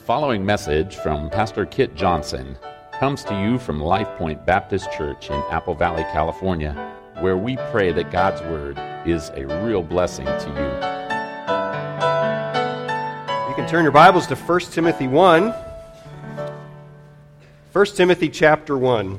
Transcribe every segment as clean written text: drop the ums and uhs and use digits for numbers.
following message from Pastor Kit Johnson comes to you from Life Point Baptist Church in Apple Valley, California, where we pray that God's Word is a real blessing to you. You can turn your Bibles to 1 Timothy 1. 1 Timothy chapter 1.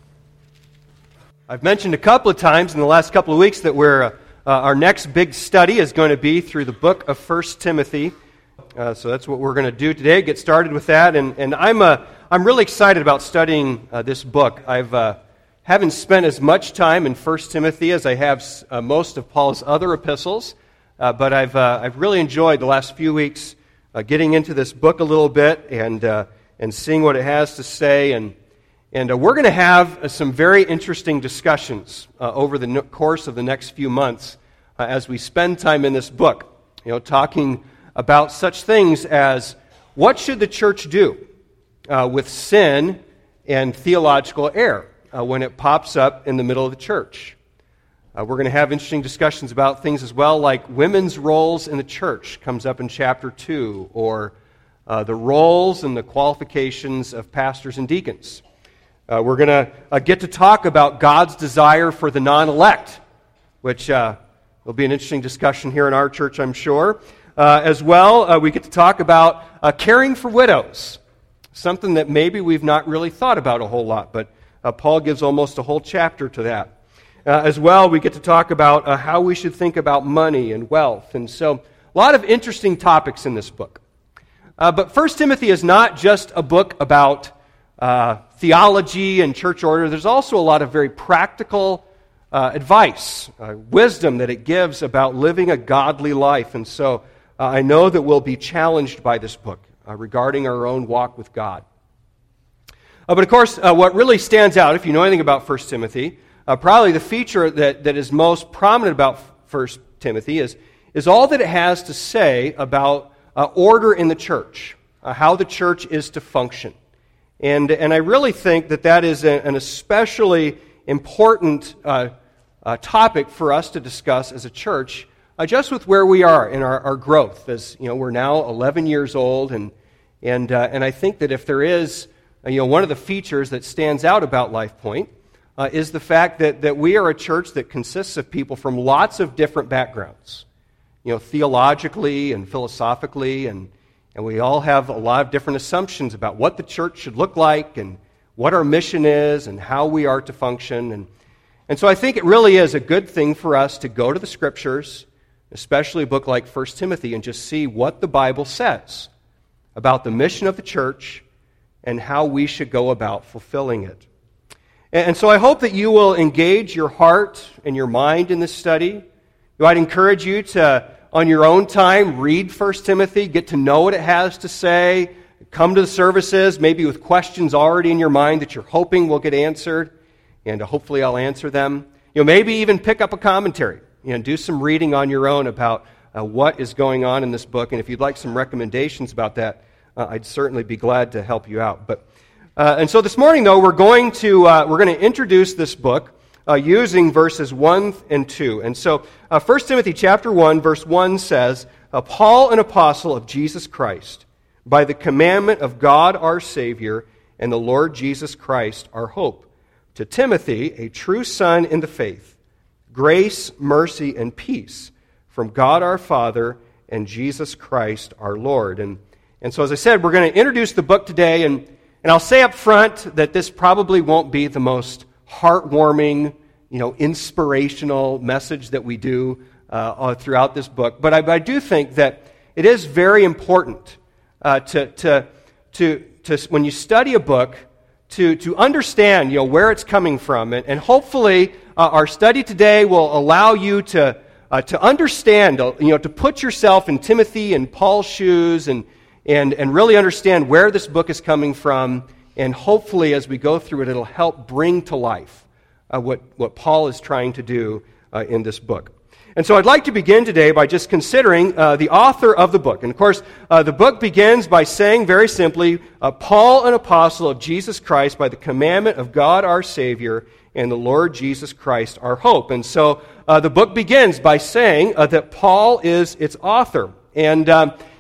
I've mentioned a couple of times in the last couple of weeks that our next big study is going to be through the book of 1 Timothy. So that's what we're going to do today, get started with that. And I'm really excited about studying this book. Haven't spent as much time in 1 Timothy as I have most of Paul's other epistles, but I've really enjoyed the last few weeks getting into this book a little bit and seeing what it has to say. And we're going to have some very interesting discussions over the course of the next few months as we spend time in this book, talking about such things as what should the church do with sin and theological error when it pops up in the middle of the church. We're going to have interesting discussions about things as well, like women's roles in the church comes up in chapter 2, or the roles and the qualifications of pastors and deacons. We're going to get to talk about God's desire for the non-elect, which will be an interesting discussion here in our church, I'm sure. As well, we get to talk about caring for widows, something that maybe we've not really thought about a whole lot, but Paul gives almost a whole chapter to that. As well, we get to talk about how we should think about money and wealth, and so a lot of interesting topics in this book. But 1 Timothy is not just a book about theology and church order. There's also a lot of very practical advice, wisdom that it gives about living a godly life, and so I know that we'll be challenged by this book regarding our own walk with God. But of course, what really stands out, if you know anything about 1 Timothy, probably the feature that is most prominent about 1 Timothy is all that it has to say about order in the church, how the church is to function. And I really think that is an especially important topic for us to discuss as a church, just with where we are in our growth. As we're now 11 years old, and I think that if there is one of the features that stands out about Life Point is the fact that we are a church that consists of people from lots of different backgrounds, theologically and philosophically, and we all have a lot of different assumptions about what the church should look like and what our mission is and how we are to function. And so I think it really is a good thing for us to go to the Scriptures, especially a book like 1 Timothy, and just see what the Bible says about the mission of the church and how we should go about fulfilling it. And so I hope that you will engage your heart and your mind in this study. I'd encourage you to, on your own time, read 1 Timothy, get to know what it has to say, come to the services, maybe with questions already in your mind that you're hoping will get answered, and hopefully I'll answer them. Maybe even pick up a commentary, do some reading on your own about what is going on in this book, and if you'd like some recommendations about that, I'd certainly be glad to help you out. And so this morning, though, we're going to introduce this book using verses 1 and 2. And so 1 Timothy chapter 1, verse 1 says, Paul, an apostle of Jesus Christ, by the commandment of God our Savior and the Lord Jesus Christ our hope, to Timothy, a true son in the faith, grace, mercy, and peace from God our Father and Jesus Christ our Lord. And so as I said, we're going to introduce the book today, and I'll say up front that this probably won't be the most heartwarming, inspirational message that we do throughout this book. But I do think that it is very important to when you study a book, to understand where it's coming from, and hopefully our study today will allow you to understand, to put yourself in Timothy and Paul's shoes, and really understand where this book is coming from, and hopefully as we go through it, it'll help bring to life what Paul is trying to do in this book. And so I'd like to begin today by just considering the author of the book. And of course, the book begins by saying very simply, Paul, an apostle of Jesus Christ, by the commandment of God our Savior and the Lord Jesus Christ our hope. And so the book begins by saying that Paul is its author. And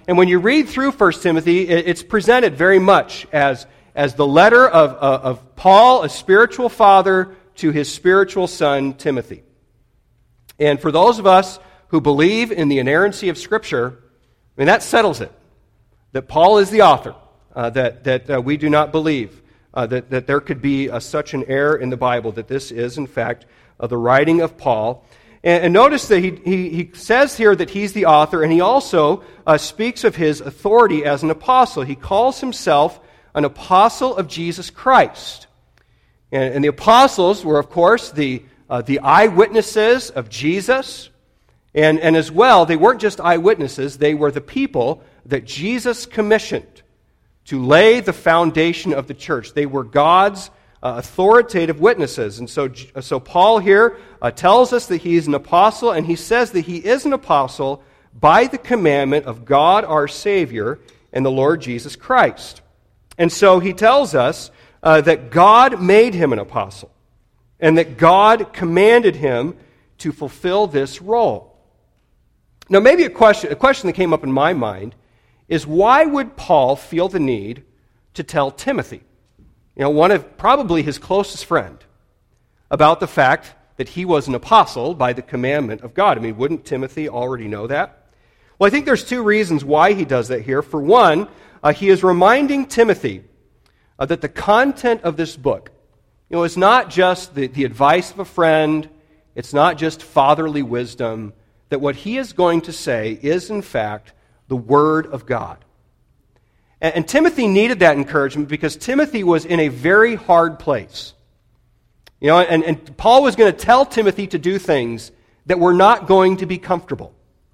And when you read through 1 Timothy, it's presented very much as the letter of Paul, a spiritual father, to his spiritual son, Timothy. And for those of us who believe in the inerrancy of Scripture, I mean, that settles it. That Paul is the author. That we do not believe that there could be such an error in the Bible, that this is, in fact, the writing of Paul. And notice that he says here that he's the author, and he also speaks of his authority as an apostle. He calls himself an apostle of Jesus Christ. And the apostles were, of course, the eyewitnesses of Jesus. And as well, they weren't just eyewitnesses, they were the people that Jesus commissioned to lay the foundation of the church. They were God's authoritative witnesses. And so Paul here tells us that he is an apostle, and he says that he is an apostle by the commandment of God our Savior and the Lord Jesus Christ. And so he tells us that God made him an apostle, and that God commanded him to fulfill this role. Now, maybe a question that came up in my mind is, why would Paul feel the need to tell Timothy, one of probably his closest friend, about the fact that he was an apostle by the commandment of God? I mean, wouldn't Timothy already know that? Well, I think there's two reasons why he does that here. For one, he is reminding Timothy that the content of this book, is not just the advice of a friend, it's not just fatherly wisdom, that what he is going to say is, in fact, the Word of God. And Timothy needed that encouragement because Timothy was in a very hard place. And Paul was going to tell Timothy to do things that were not going to be comfortable.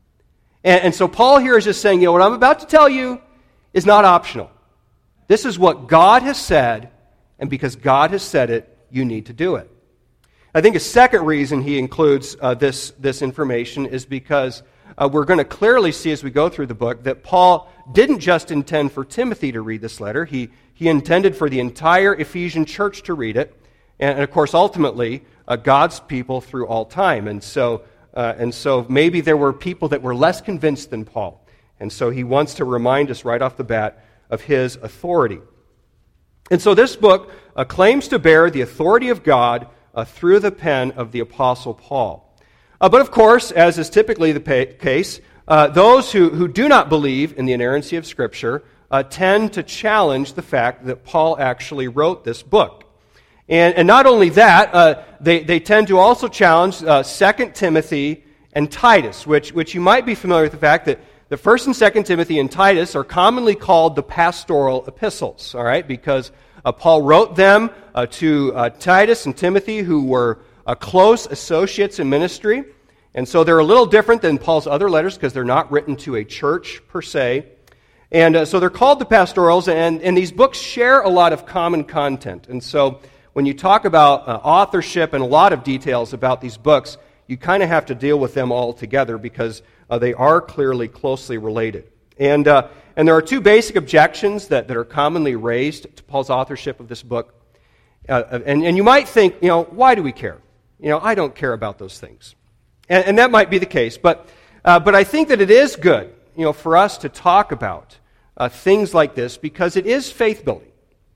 And so Paul here is just saying, what I'm about to tell you is not optional. This is what God has said, and because God has said it, you need to do it. I think a second reason he includes this information is because we're going to clearly see as we go through the book that Paul didn't just intend for Timothy to read this letter. He intended for the entire Ephesian church to read it, and of course, ultimately, God's people through all time. And so maybe there were people that were less convinced than Paul. And so he wants to remind us right off the bat of his authority. And so this book claims to bear the authority of God through the pen of the Apostle Paul. But of course, as is typically the case, those who do not believe in the inerrancy of Scripture tend to challenge the fact that Paul actually wrote this book. And not only that, they tend to also challenge 2 Timothy and Titus, which you might be familiar with the fact that the 1 and 2 Timothy and Titus are commonly called the pastoral epistles, all right, because Paul wrote them to Titus and Timothy, who were close associates in ministry. And so they're a little different than Paul's other letters because they're not written to a church per se. And so they're called the pastorals, and these books share a lot of common content. And so when you talk about authorship and a lot of details about these books, you kind of have to deal with them all together because they are clearly closely related. And there are two basic objections that are commonly raised to Paul's authorship of this book. And you might think, why do we care? I don't care about those things. And that might be the case. But I think that it is good, for us to talk about things like this because it is faith-building.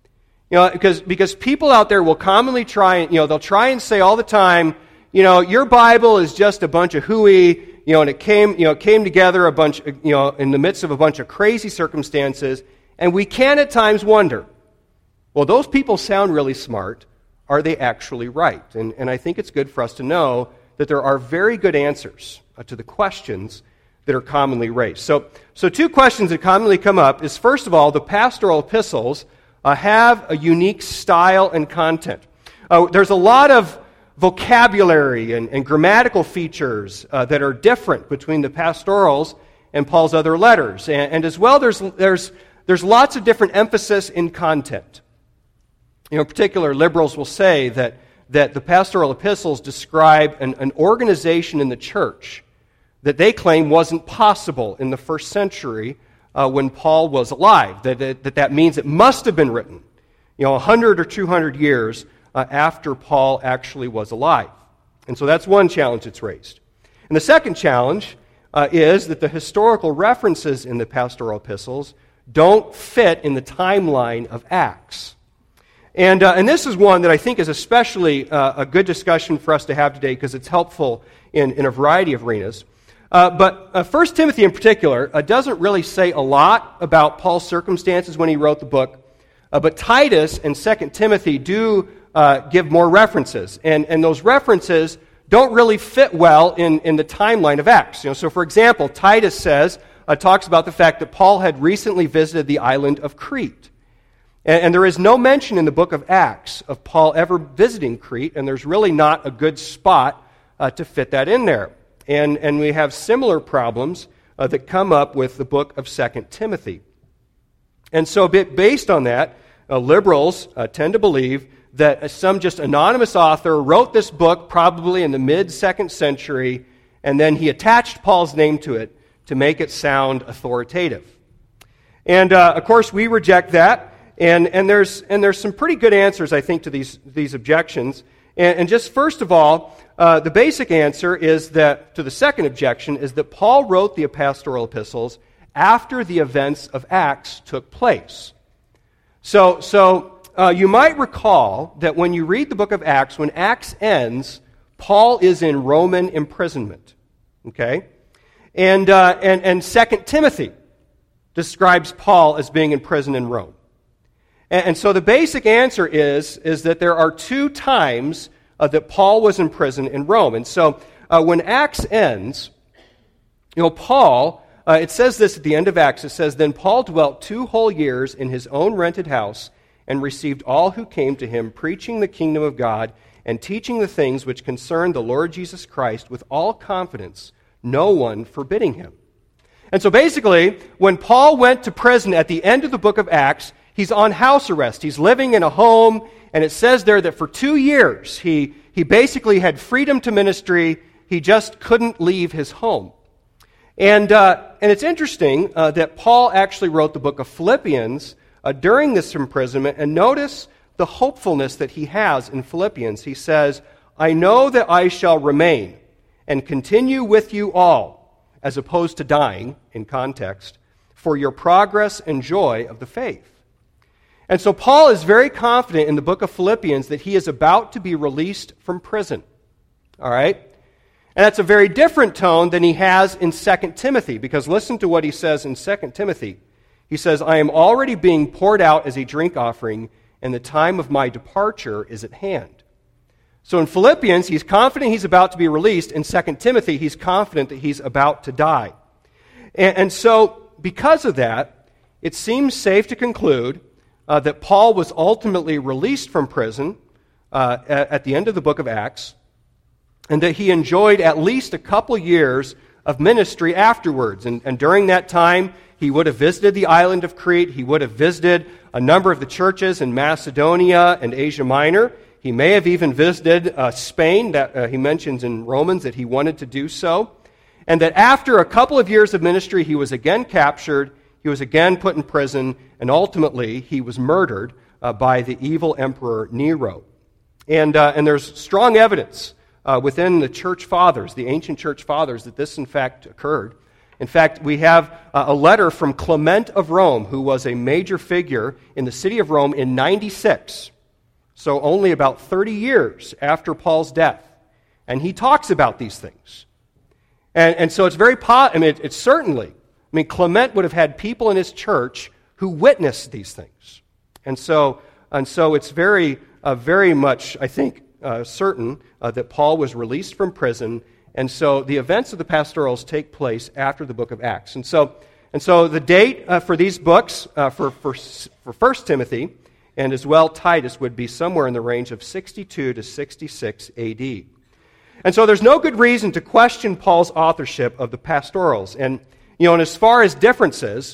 Because people out there will commonly try, they'll try and say all the time, your Bible is just a bunch of hooey, and it came together a bunch, in the midst of a bunch of crazy circumstances, and we can at times wonder, well, those people sound really smart. Are they actually right? And I think it's good for us to know that there are very good answers to the questions that are commonly raised. So two questions that commonly come up is, first of all, the pastoral epistles have a unique style and content. There's a lot of vocabulary and grammatical features that are different between the pastorals and Paul's other letters. And as well, there's lots of different emphasis in content. In particular, liberals will say that the pastoral epistles describe an organization in the church that they claim wasn't possible in the first century when Paul was alive. That means it must have been written 100 or 200 years after Paul actually was alive. And so that's one challenge that's raised. And the second challenge is that the historical references in the pastoral epistles don't fit in the timeline of Acts. And this is one that I think is especially a good discussion for us to have today because it's helpful in a variety of arenas. But 1 Timothy in particular doesn't really say a lot about Paul's circumstances when he wrote the book. But Titus and 2 Timothy do give more references. And those references don't really fit well in the timeline of Acts. So for example, Titus talks about the fact that Paul had recently visited the island of Crete. And there is no mention in the book of Acts of Paul ever visiting Crete, and there's really not a good spot to fit that in there. And we have similar problems that come up with the book of 2 Timothy. And so based on that, liberals tend to believe that some just anonymous author wrote this book probably in the mid-2nd century, and then he attached Paul's name to it to make it sound authoritative. And of course, we reject that. And there's some pretty good answers, I think, to these objections. And just first of all, the basic answer is that, to the second objection, is that Paul wrote the pastoral epistles after the events of Acts took place. So you might recall that when you read the book of Acts, when Acts ends, Paul is in Roman imprisonment. Okay? And 2 Timothy describes Paul as being in prison in Rome. And so the basic answer is that there are 2 times that Paul was in prison in Rome. And so when Acts ends, Paul, it says this at the end of Acts, it says, "Then Paul dwelt 2 whole years in his own rented house and received all who came to him, preaching the kingdom of God and teaching the things which concern the Lord Jesus Christ with all confidence, no one forbidding him." And so basically, when Paul went to prison at the end of the book of Acts, he's on house arrest. He's living in a home, and it says there that for 2 years he basically had freedom to ministry. He just couldn't leave his home. And it's interesting that Paul actually wrote the book of Philippians during this imprisonment, and notice the hopefulness that he has in Philippians. He says, "I know that I shall remain and continue with you all," as opposed to dying in context, "for your progress and joy of the faith." And so Paul is very confident in the book of Philippians that he is about to be released from prison. All right? And that's a very different tone than he has in 2 Timothy, because listen to what he says in 2 Timothy. He says, "I am already being poured out as a drink offering, and the time of my departure is at hand." So in Philippians, he's confident he's about to be released. In 2 Timothy, he's confident that he's about to die. And so because of that, it seems safe to conclude that Paul was ultimately released from prison at the end of the book of Acts, and that he enjoyed at least a couple years of ministry afterwards. And during that time, he would have visited the island of Crete. He would have visited a number of the churches in Macedonia and Asia Minor. He may have even visited Spain, that he mentions in Romans that he wanted to do so. And that after a couple of years of ministry, he was again captured, he was again put in prison, and ultimately he was murdered by the evil emperor Nero. And there's strong evidence within the church fathers, the ancient church fathers, that this in fact occurred. In fact, we have a letter from Clement of Rome, who was a major figure in the city of Rome in 96, so only about 30 years after Paul's death. And he talks about these things. And so it's very it's certainly, Clement would have had people in his church who witnessed these things. And so it's very much, I think, certain that Paul was released from prison. And so the events of the pastorals take place after the book of Acts. And so the date for these books, for 1 Timothy and as well Titus, would be somewhere in the range of 62 to 66 AD. And so there's no good reason to question Paul's authorship of the pastorals. And as far as differences,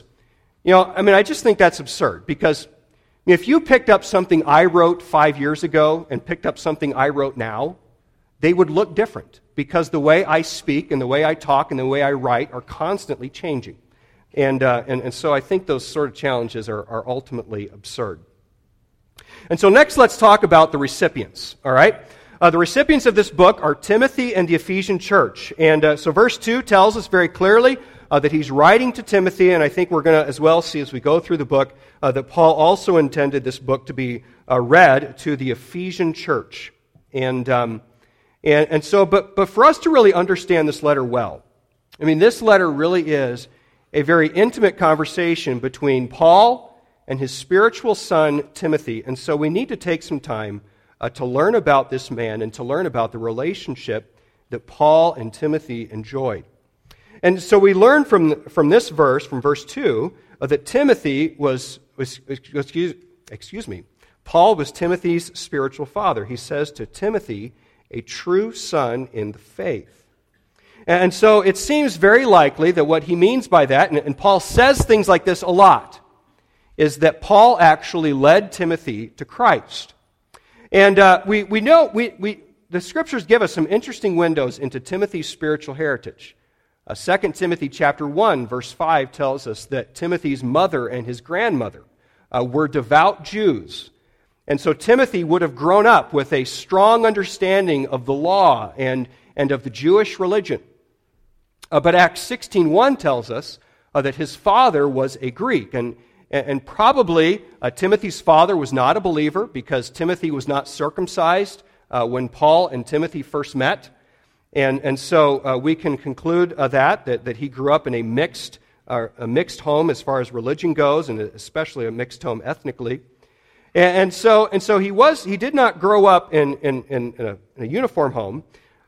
I just think that's absurd, because if you picked up something I wrote 5 years ago and picked up something I wrote now, they would look different, because the way I speak and the way I talk and the way I write are constantly changing. And so I think those sort of challenges are ultimately absurd. And so next let's talk about the recipients, all right? The recipients of this book are Timothy and the Ephesian church. And so verse 2 tells us very clearly that he's writing to Timothy, and I think we're going to as well see as we go through the book that Paul also intended this book to be read to the Ephesian church. And so, but for us to really understand this letter well, I mean, this letter really is a very intimate conversation between Paul and his spiritual son, Timothy. And so we need to take some time to learn about this man and to learn about the relationship that Paul and Timothy enjoyed. And so we learn from this verse, from verse 2, that Paul was Timothy's spiritual father. He says to Timothy, a true son in the faith. And so it seems very likely that what he means by that, and Paul says things like this a lot, is that Paul actually led Timothy to Christ. And we know the Scriptures give us some interesting windows into Timothy's spiritual heritage. 2 Timothy chapter 1, verse 5 tells us that Timothy's mother and his grandmother were devout Jews. And so Timothy would have grown up with a strong understanding of the law and of the Jewish religion. But Acts 16:1 tells us that his father was a Greek. And probably Timothy's father was not a believer because Timothy was not circumcised when Paul and Timothy first met. And so we can conclude that he grew up in a mixed home as far as religion goes, and especially a mixed home ethnically. And so he did not grow up in a uniform home.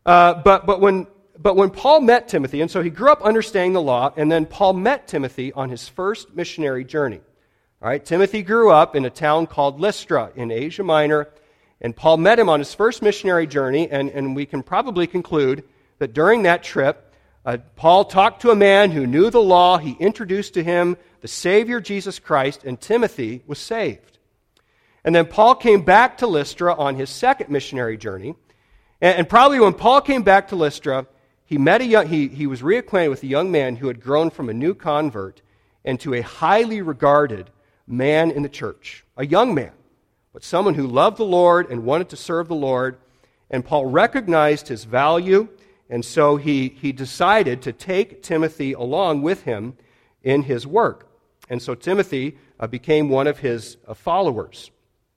But when Paul met Timothy, and so he grew up understanding the law, and then Paul met Timothy on his first missionary journey. All right, Timothy grew up in a town called Lystra in Asia Minor, and Paul met him on his first missionary journey, and we can probably conclude that during that trip, Paul talked to a man who knew the law. He introduced to him the Savior, Jesus Christ, and Timothy was saved. And then Paul came back to Lystra on his second missionary journey, and probably when Paul came back to Lystra, he was reacquainted with a young man who had grown from a new convert into a highly regarded man in the church, a young man, but someone who loved the Lord and wanted to serve the Lord. And Paul recognized his value, and so he decided to take Timothy along with him in his work. And so Timothy became one of his followers.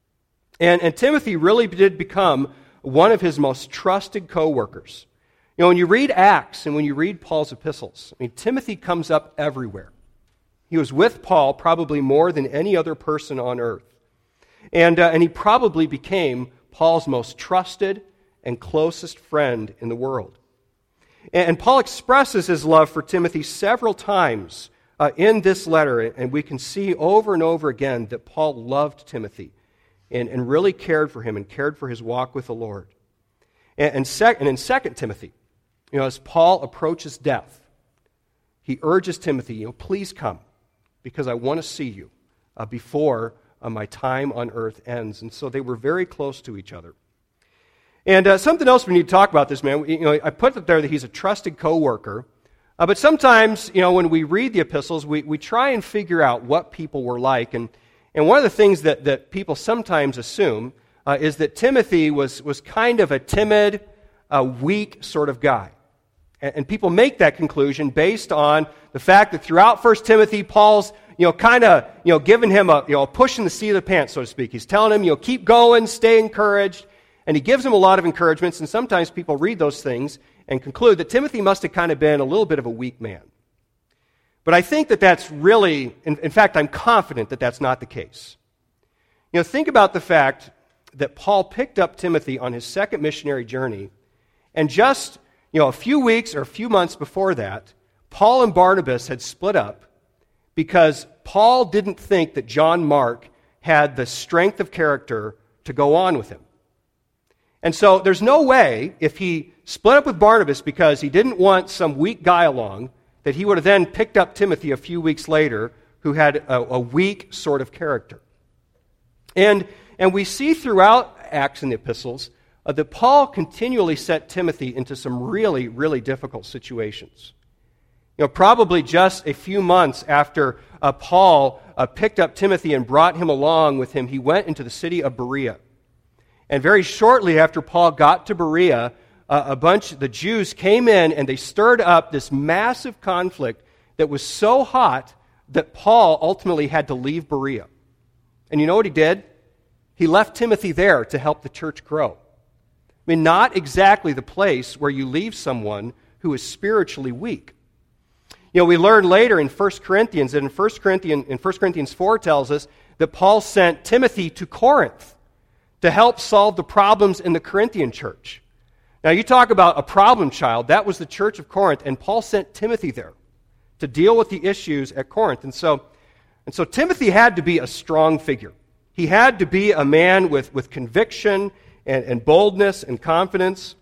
And Timothy really did become one of his most trusted co-workers. You know, when you read Acts and when you read Paul's epistles, I mean, Timothy comes up everywhere. He was with Paul probably more than any other person on earth. And he probably became Paul's most trusted and closest friend in the world. And Paul expresses his love for Timothy several times in this letter, and we can see over and over again that Paul loved Timothy and really cared for him and cared for his walk with the Lord. And in 2 Timothy, you know, as Paul approaches death, he urges Timothy, please come, because I want to see you before my time on earth ends. And so they were very close to each other. And something else we need to talk about this man. I put up there that he's a trusted co-worker. But sometimes, when we read the epistles, we try and figure out what people were like. And one of the things that people sometimes assume is that Timothy was kind of a timid, weak sort of guy. And people make that conclusion based on the fact that throughout 1 Timothy, Paul's, giving him a push in the seat of the pants, so to speak. He's telling him, keep going, stay encouraged. And he gives him a lot of encouragements, and sometimes people read those things and conclude that Timothy must have kind of been a little bit of a weak man. But I think that that's really, in fact, I'm confident that that's not the case. Think about the fact that Paul picked up Timothy on his second missionary journey, and just, a few weeks or a few months before that, Paul and Barnabas had split up because Paul didn't think that John Mark had the strength of character to go on with him. And so there's no way, if he split up with Barnabas because he didn't want some weak guy along, that he would have then picked up Timothy a few weeks later who had a weak sort of character. And we see throughout Acts and the epistles that Paul continually set Timothy into some really, really difficult situations. Probably just a few months after Paul picked up Timothy and brought him along with him, he went into the city of Berea. And very shortly after Paul got to Berea, the Jews came in and they stirred up this massive conflict that was so hot that Paul ultimately had to leave Berea. And you know what he did? He left Timothy there to help the church grow. I mean, not exactly the place where you leave someone who is spiritually weak. You know, we learn later in 1 Corinthians, and in 1 Corinthians 4 tells us that Paul sent Timothy to Corinth to help solve the problems in the Corinthian church. Now, you talk about a problem child. That was the church of Corinth, and Paul sent Timothy there to deal with the issues at Corinth. And so Timothy had to be a strong figure. He had to be a man with conviction and boldness and confidence.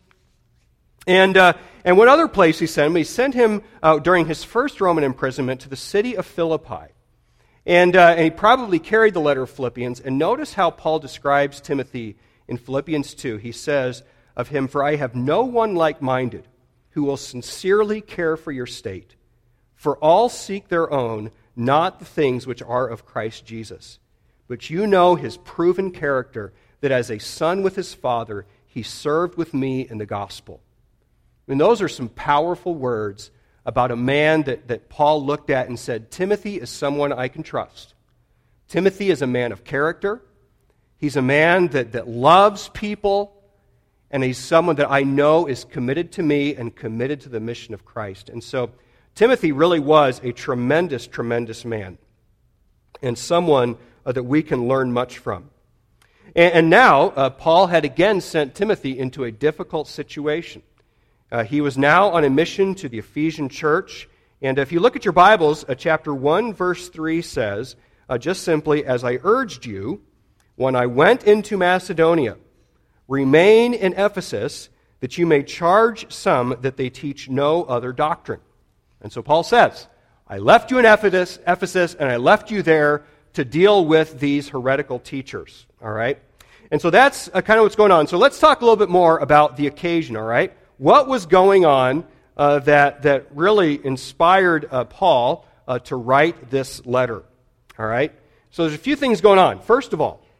And one other place he sent him during his first Roman imprisonment to the city of Philippi. And he probably carried the letter of Philippians. And notice how Paul describes Timothy in Philippians 2. He says of him, "For I have no one like-minded who will sincerely care for your state. For all seek their own, not the things which are of Christ Jesus. But you know his proven character, that as a son with his father, he served with me in the gospel." I mean, those are some powerful words about a man that Paul looked at and said, Timothy is someone I can trust. Timothy is a man of character. He's a man that loves people, and he's someone that I know is committed to me and committed to the mission of Christ. And so Timothy really was a tremendous, tremendous man, and someone that we can learn much from. And now, Paul had again sent Timothy into a difficult situation. He was now on a mission to the Ephesian church. And if you look at your Bibles, chapter 1, verse 3 says, just simply, "As I urged you, when I went into Macedonia, remain in Ephesus, that you may charge some that they teach no other doctrine." And so Paul says, I left you in Ephesus, and I left you there to deal with these heretical teachers. All right? And so that's kind of what's going on. So let's talk a little bit more about the occasion, all right? What was going on that really inspired Paul to write this letter? All right? So there's a few things going on. First of all,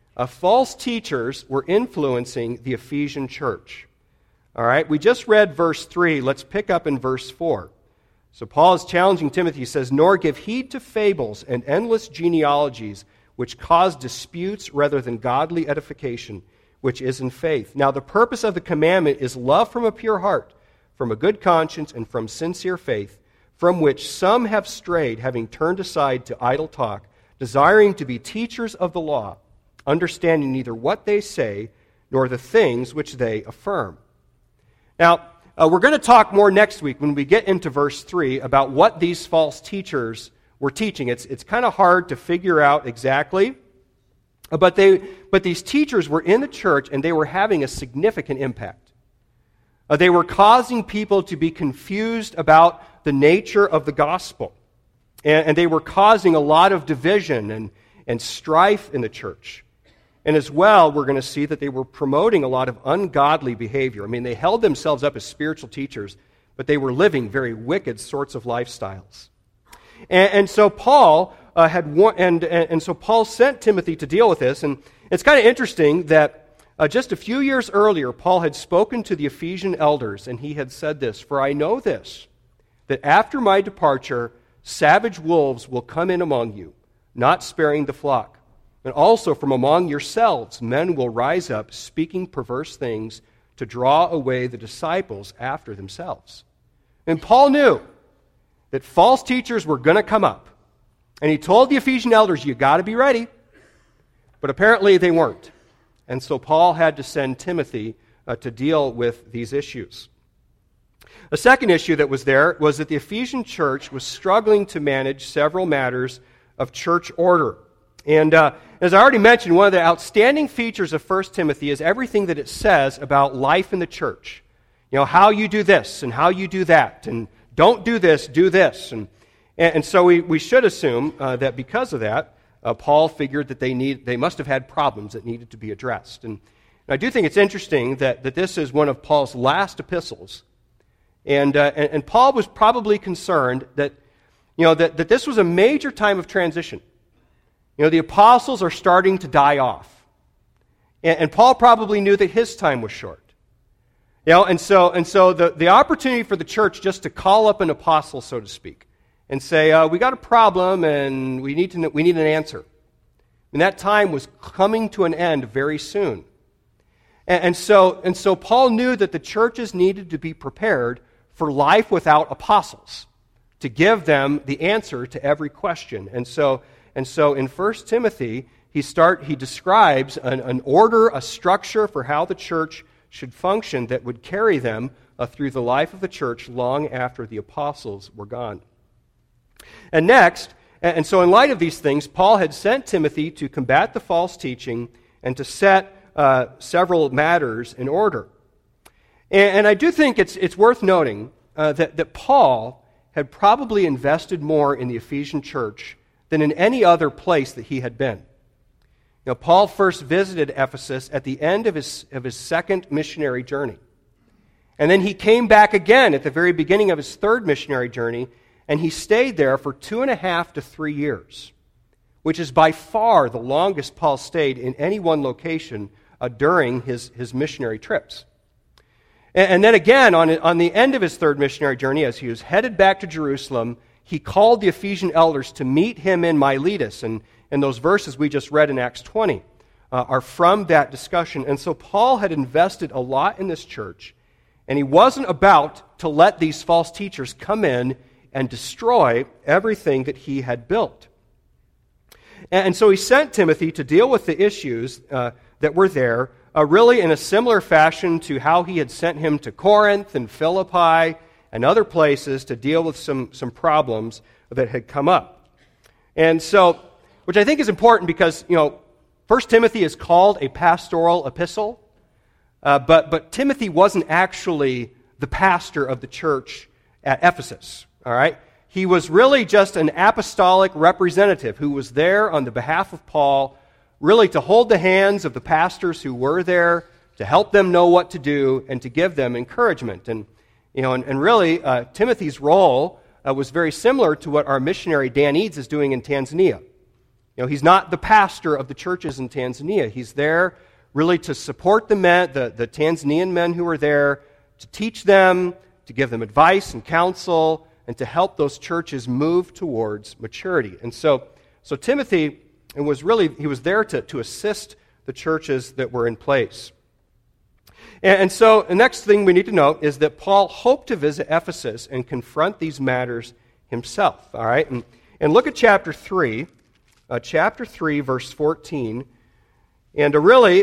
false teachers were influencing the Ephesian church. All right? We just read verse 3. Let's pick up in verse 4. So Paul is challenging Timothy. He says, "Nor give heed to fables and endless genealogies, which cause disputes rather than godly edification, which is in faith. Now the purpose of the commandment is love from a pure heart, from a good conscience, and from sincere faith, from which some have strayed, having turned aside to idle talk, desiring to be teachers of the law, understanding neither what they say nor the things which they affirm." Now, we're going to talk more next week when we get into verse 3 about what these false teachers were teaching. It's kind of hard to figure out exactly, but these teachers were in the church and they were having a significant impact. They were causing people to be confused about the nature of the gospel, and they were causing a lot of division and strife in the church. And as well, we're going to see that they were promoting a lot of ungodly behavior. I mean, they held themselves up as spiritual teachers, but they were living very wicked sorts of lifestyles. And so Paul so Paul sent Timothy to deal with this. And it's kind of interesting that just a few years earlier, Paul had spoken to the Ephesian elders, and he had said this, "For I know this, that after my departure, savage wolves will come in among you, not sparing the flock. And also from among yourselves men will rise up, speaking perverse things, to draw away the disciples after themselves." And Paul knew that false teachers were going to come up. And he told the Ephesian elders, you got to be ready. But apparently they weren't. And so Paul had to send Timothy to deal with these issues. A second issue that was there was that the Ephesian church was struggling to manage several matters of church order. And as I already mentioned, one of the outstanding features of 1 Timothy is everything that it says about life in the church. You know, how you do this and how you do that, and don't do this, do this. And so we should assume that because of that, Paul figured that they must have had problems that needed to be addressed. And I do think it's interesting that this is one of Paul's last epistles. And Paul was probably concerned that this was a major time of transition. You know, the apostles are starting to die off. And Paul probably knew that his time was short. And so the opportunity for the church just to call up an apostle, so to speak, and say, we got a problem and we need an answer. And that time was coming to an end very soon. And so Paul knew that the churches needed to be prepared for life without apostles, to give them the answer to every question. And so in 1 Timothy, he describes an order, a structure for how the church should function that would carry them through the life of the church long after the apostles were gone. And next, and so in light of these things, Paul had sent Timothy to combat the false teaching and to set several matters in order. And I do think it's worth noting that Paul had probably invested more in the Ephesian church than in any other place that he had been. Paul first visited Ephesus at the end of his second missionary journey. And then he came back again at the very beginning of his third missionary journey, and he stayed there for 2.5 to 3 years, which is by far the longest Paul stayed in any one location during his missionary trips. And then again, on the end of his third missionary journey, as he was headed back to Jerusalem, he called the Ephesian elders to meet him in Miletus. And those verses we just read in Acts 20 are from that discussion. And so Paul had invested a lot in this church, and he wasn't about to let these false teachers come in and destroy everything that he had built. And so he sent Timothy to deal with the issues that were there, really in a similar fashion to how he had sent him to Corinth and Philippi and other places to deal with some problems that had come up. And so, which I think is important because, 1 Timothy is called a pastoral epistle, but Timothy wasn't actually the pastor of the church at Ephesus, all right? He was really just an apostolic representative who was there on the behalf of Paul, really to hold the hands of the pastors who were there, to help them know what to do, and to give them encouragement. And really, Timothy's role was very similar to what our missionary Dan Eads is doing in Tanzania. He's not the pastor of the churches in Tanzania. He's there really to support the men, the Tanzanian men who are there, to teach them, to give them advice and counsel, and to help those churches move towards maturity. And so Timothy was there to assist the churches that were in place. And so the next thing we need to note is that Paul hoped to visit Ephesus and confront these matters himself. All right, and look at chapter 3, verse 14, and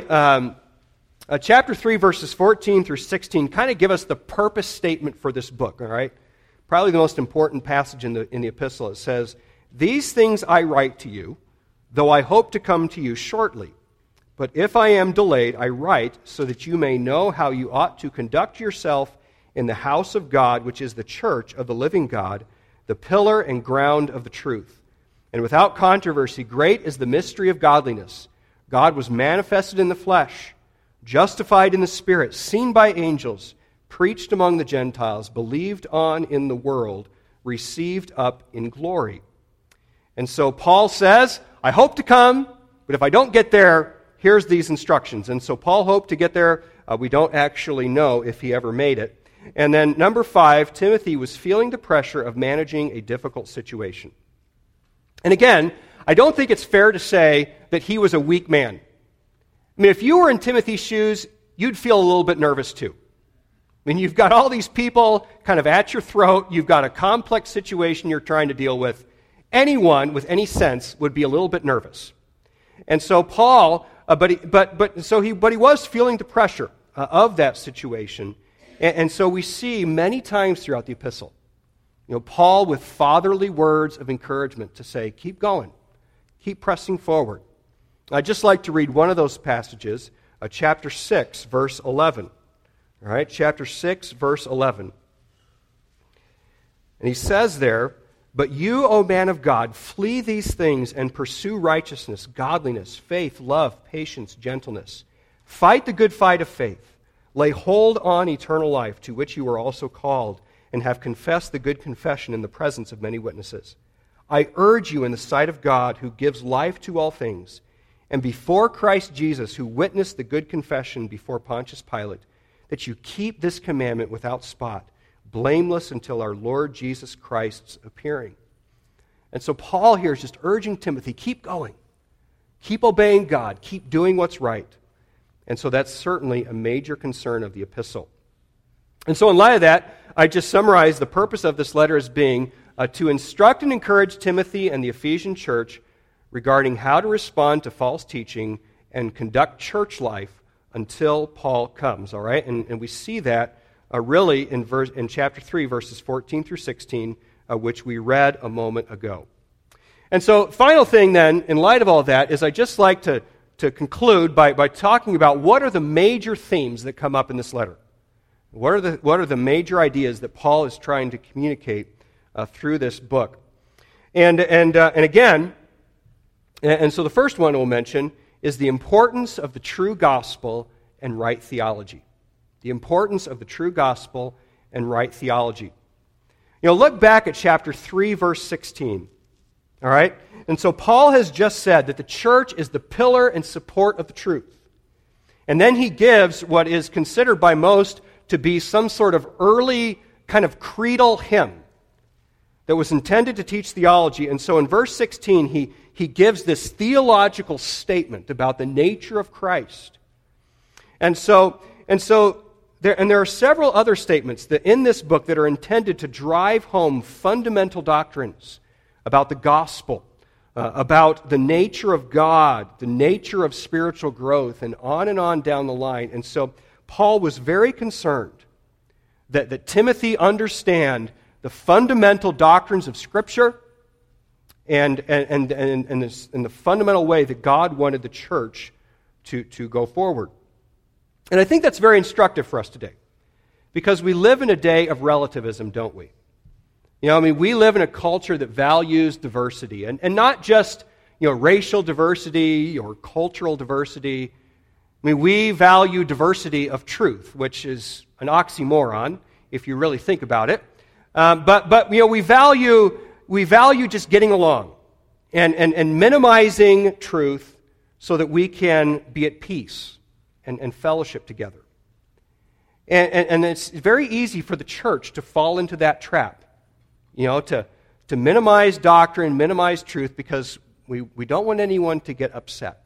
chapter 3, verses 14 through 16 kind of give us the purpose statement for this book. All right. Probably the most important passage in the epistle. It says, "These things I write to you, though I hope to come to you shortly. But if I am delayed, I write so that you may know how you ought to conduct yourself in the house of God, which is the church of the living God, the pillar and ground of the truth. And without controversy, great is the mystery of godliness. God was manifested in the flesh, justified in the Spirit, seen by angels, preached among the Gentiles, believed on in the world, received up in glory." And so Paul says, I hope to come, but if I don't get there, here's these instructions. And so Paul hoped to get there. We don't actually know if he ever made it. And then number 5, Timothy was feeling the pressure of managing a difficult situation. And again, I don't think it's fair to say that he was a weak man. I mean, if you were in Timothy's shoes, you'd feel a little bit nervous too. I mean, you've got all these people kind of at your throat. You've got a complex situation you're trying to deal with. Anyone with any sense would be a little bit nervous. And so Paul, but he was feeling the pressure of that situation. And so we see many times throughout the epistle, Paul with fatherly words of encouragement to say, keep going, keep pressing forward. I'd just like to read one of those passages, chapter 6, verse 11. All right, chapter 6, verse 11. And he says there, "But you, O man of God, flee these things and pursue righteousness, godliness, faith, love, patience, gentleness. Fight the good fight of faith. Lay hold on eternal life, to which you were also called, and have confessed the good confession in the presence of many witnesses. I urge you in the sight of God, who gives life to all things, and before Christ Jesus, who witnessed the good confession before Pontius Pilate, that you keep this commandment without spot, blameless until our Lord Jesus Christ's appearing. And so Paul here is just urging Timothy, keep going. Keep obeying God. Keep doing what's right. And so that's certainly a major concern of the epistle. And so in light of that, I just summarized the purpose of this letter as being to instruct and encourage Timothy and the Ephesian church regarding how to respond to false teaching and conduct church life until Paul comes, all right? And we see that really in chapter 3, verses 14 through 16, which we read a moment ago. And so, final thing then, in light of all that, is I'd just like to conclude by talking about what are the major themes that come up in this letter. What are the major ideas that Paul is trying to communicate through this book? And again, and so the first one we'll mention is the importance of the true gospel and right theology. The importance of the true gospel and right theology. Look back at chapter 3, verse 16. All right? And so Paul has just said that the church is the pillar and support of the truth. And then he gives what is considered by most to be some sort of early kind of creedal hymn that was intended to teach theology. And so in verse 16, he gives this theological statement about the nature of Christ. And there are several other statements that in this book that are intended to drive home fundamental doctrines about the gospel, about the nature of God, the nature of spiritual growth, and on down the line. And so Paul was very concerned that Timothy understand the fundamental doctrines of Scripture and the fundamental way that God wanted the church to go forward. And I think that's very instructive for us today, because we live in a day of relativism, don't we? We live in a culture that values diversity, and not just, racial diversity or cultural diversity. We value diversity of truth, which is an oxymoron if you really think about it. But we value just getting along and minimizing truth so that we can be at peace and fellowship together. And it's very easy for the church to fall into that trap, to minimize doctrine, minimize truth, because we don't want anyone to get upset.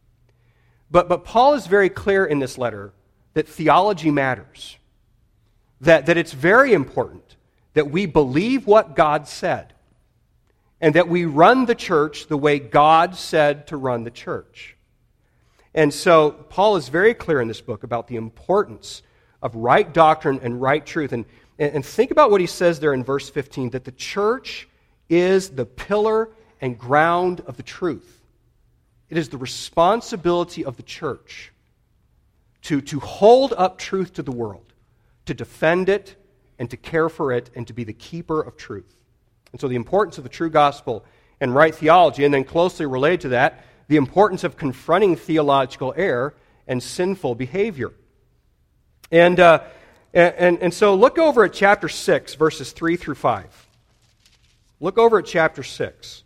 But Paul is very clear in this letter that theology matters, that it's very important that we believe what God said, and that we run the church the way God said to run the church. And so Paul is very clear in this book about the importance of right doctrine and right truth. And think about what he says there in verse 15, that the church is the pillar and ground of the truth. It is the responsibility of the church to hold up truth to the world, to defend it and to care for it and to be the keeper of truth. And so the importance of the true gospel and right theology, and then closely related to that, the importance of confronting theological error and sinful behavior. And so look over at chapter 6, verses 3 through 5. Look over at chapter 6.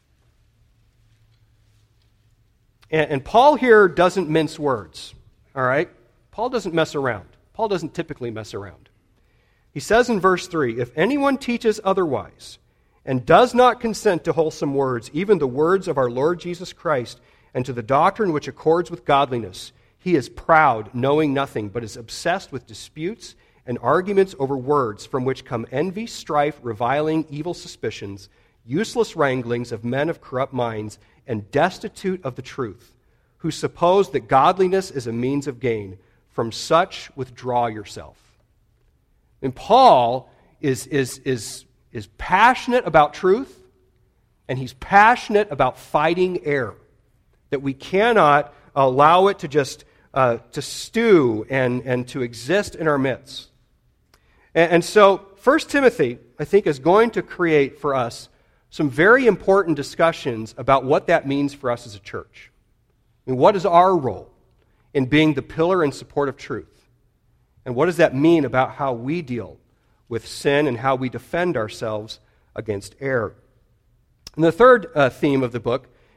And Paul here doesn't mince words, all right? Paul doesn't mess around. Paul doesn't typically mess around. He says in verse 3, "If anyone teaches otherwise and does not consent to wholesome words, even the words of our Lord Jesus Christ, and to the doctrine which accords with godliness, he is proud, knowing nothing, but is obsessed with disputes and arguments over words, from which come envy, strife, reviling, evil suspicions, useless wranglings of men of corrupt minds, and destitute of the truth, who suppose that godliness is a means of gain. From such withdraw yourself." And Paul is passionate about truth, and he's passionate about fighting error, that we cannot allow it to just to stew and to exist in our midst. And so 1 Timothy, I think, is going to create for us some very important discussions about what that means for us as a church. What is our role in being the pillar and support of truth? And what does that mean about how we deal with sin and how we defend ourselves against error? And the third theme of the book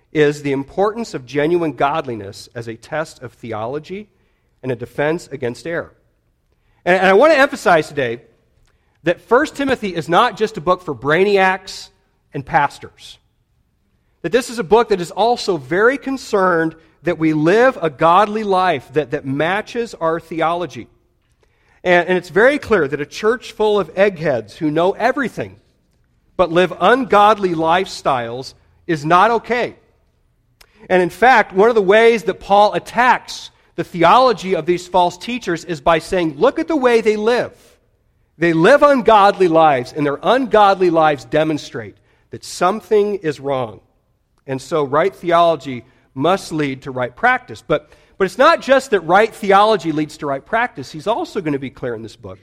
is the importance of genuine godliness as a test of theology and a defense against error. And I want to emphasize today that 1 Timothy is not just a book for brainiacs and pastors. That this is a book that is also very concerned that we live a godly life that matches our theology. And it's very clear that a church full of eggheads who know everything but live ungodly lifestyles is not okay. And in fact, one of the ways that Paul attacks the theology of these false teachers is by saying, look at the way they live. They live ungodly lives, and their ungodly lives demonstrate that something is wrong. And so right theology must lead to right practice. But it's not just that right theology leads to right practice. He's also going to be clear in this book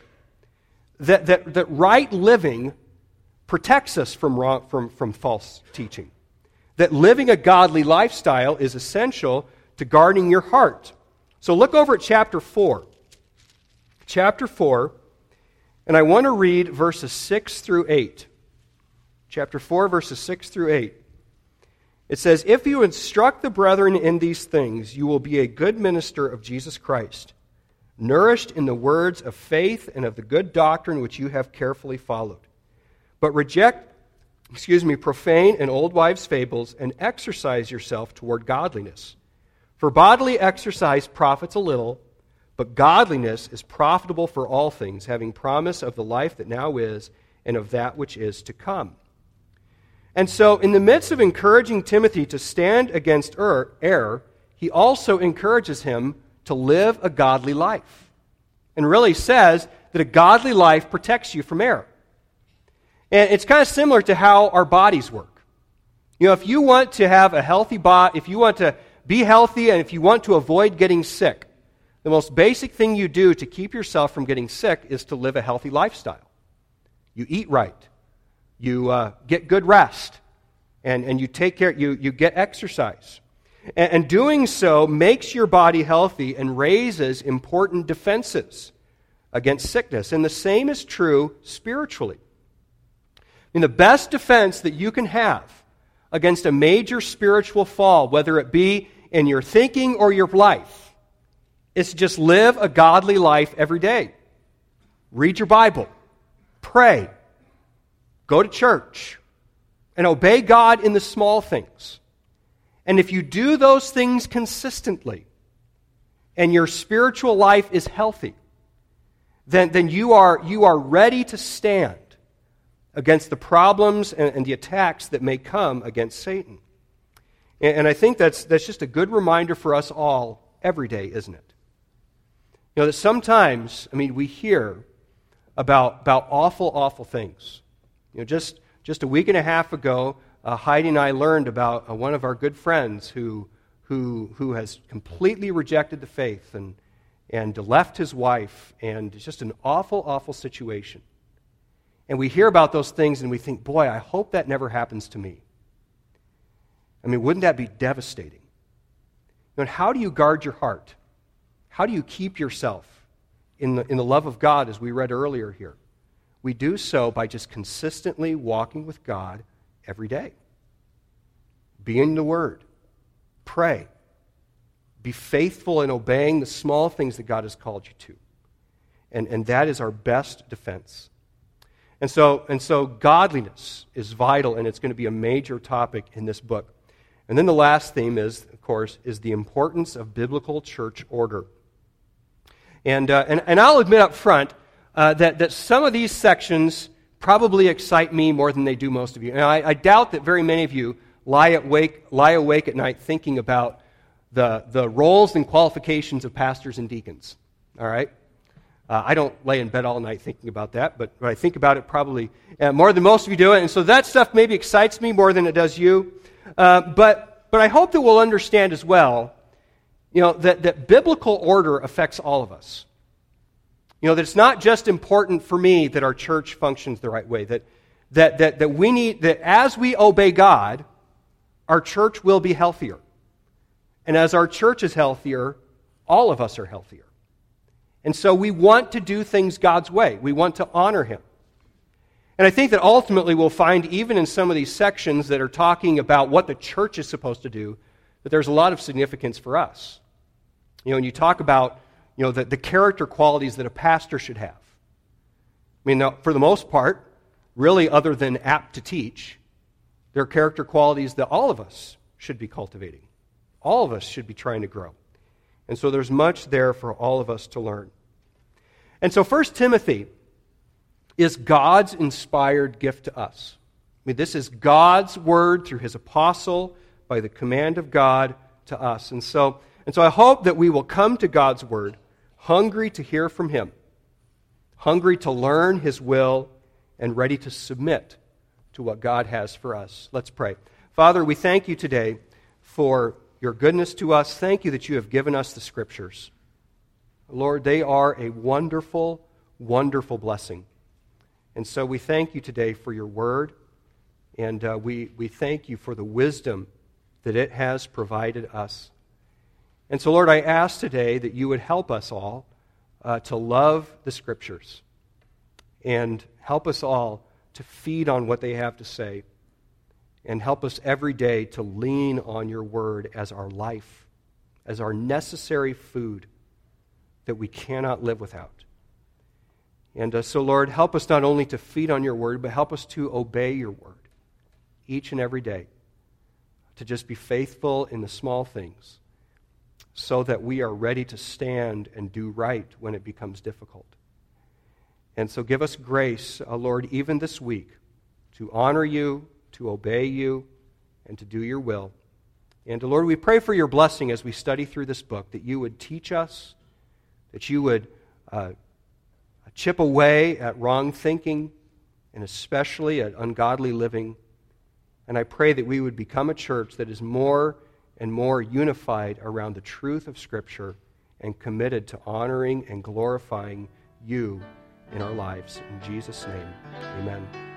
that right living protects us from false teaching. That living a godly lifestyle is essential to guarding your heart. So look over at chapter 4. Chapter 4, and I want to read verses 6 through 8. Chapter 4, verses 6 through 8. It says, "If you instruct the brethren in these things, you will be a good minister of Jesus Christ, nourished in the words of faith and of the good doctrine which you have carefully followed. But reject profane and old wives' fables, and exercise yourself toward godliness. For bodily exercise profits a little, but godliness is profitable for all things, having promise of the life that now is, and of that which is to come." And so, in the midst of encouraging Timothy to stand against error, he also encourages him to live a godly life. And really says that a godly life protects you from error. And it's kind of similar to how our bodies work. You know, if you want to have a healthy body, if you want to be healthy, and if you want to avoid getting sick, the most basic thing you do to keep yourself from getting sick is to live a healthy lifestyle. You eat right. You get good rest. And you take care, you get exercise. And doing so makes your body healthy and raises important defenses against sickness. And the same is true spiritually. I mean, the best defense that you can have against a major spiritual fall, whether it be in your thinking or your life, is to just live a godly life every day. Read your Bible. Pray. Go to church. And obey God in the small things. And if you do those things consistently, and your spiritual life is healthy, then you are ready to stand against the problems and the attacks that may come against Satan. And I think that's just a good reminder for us all every day, isn't it? You know, that sometimes, we hear about awful, awful things. You know, just a week and a half ago, Heidi and I learned about one of our good friends who has completely rejected the faith and left his wife, and it's just an awful, awful situation. And we hear about those things and we think, boy, I hope that never happens to me. Wouldn't that be devastating? And how do you guard your heart? How do you keep yourself in the love of God, as we read earlier here? We do so by just consistently walking with God every day. Be in the Word. Pray. Be faithful in obeying the small things that God has called you to. And that is our best defense. And so godliness is vital, and it's going to be a major topic in this book. And then the last theme is, of course, the importance of biblical church order. And I'll admit up front that some of these sections probably excite me more than they do most of you. And I doubt that very many of you lie awake at night thinking about the roles and qualifications of pastors and deacons. All right? I don't lay in bed all night thinking about that, but I think about it probably more than most of you do. And so that stuff maybe excites me more than it does you. But I hope that we'll understand as well, that biblical order affects all of us. That it's not just important for me that our church functions the right way. That we need, that as we obey God, our church will be healthier. And as our church is healthier, all of us are healthier. And so we want to do things God's way. We want to honor Him. And I think that ultimately we'll find, even in some of these sections that are talking about what the church is supposed to do, that there's a lot of significance for us. When you talk about, the character qualities that a pastor should have. I mean, for the most part, really other than apt to teach, there are character qualities that all of us should be cultivating. All of us should be trying to grow. And so there's much there for all of us to learn. And so 1 Timothy is God's inspired gift to us. I mean, this is God's word through his apostle by the command of God to us. And so I hope that we will come to God's word hungry to hear from him, hungry to learn his will, and ready to submit to what God has for us. Let's pray. Father, we thank you today for your goodness to us. Thank you that you have given us the Scriptures. Lord, they are a wonderful, wonderful blessing. And so we thank you today for your word, and we thank you for the wisdom that it has provided us. And so, Lord, I ask today that you would help us all to love the Scriptures and help us all to feed on what they have to say, and help us every day to lean on your word as our life, as our necessary food that we cannot live without. And so, Lord, help us not only to feed on your word, but help us to obey your word each and every day, to just be faithful in the small things so that we are ready to stand and do right when it becomes difficult. And so give us grace, Lord, even this week, to honor you, to obey you, and to do your will. And Lord, we pray for your blessing as we study through this book, that you would teach us, that you would chip away at wrong thinking, and especially at ungodly living. And I pray that we would become a church that is more and more unified around the truth of Scripture and committed to honoring and glorifying you in our lives. In Jesus' name, amen.